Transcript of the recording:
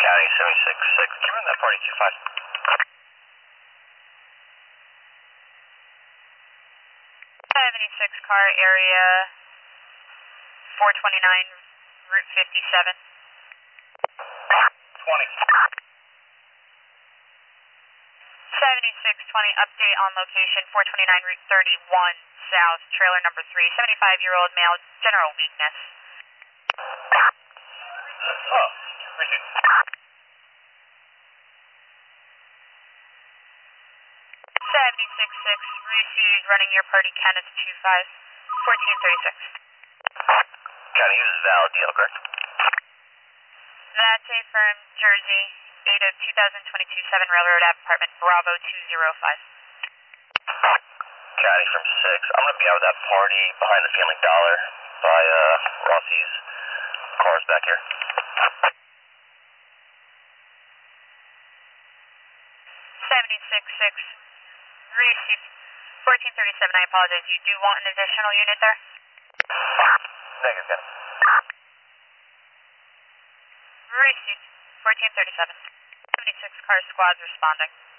County 76-6. Can you run that party 25? 76 car area 429 Route 57. 20. 7620 update on location 429 Route 31 South, trailer number 3, 75-year-old male, general weakness. Oh, appreciate it. 76-6, received, running your party Kenneth 25, 1436. County uses valid deal, correct? That's a firm Jersey, 8 of 2022 7 Railroad Ave, apartment Bravo 205. County from 6. I'm going to be out of that party behind the Family Dollar by Rossi's cars back here. 76-6, received, 1437. I apologize. You do want an additional unit there? Negative, County. Received, 1437. 76 car squads responding.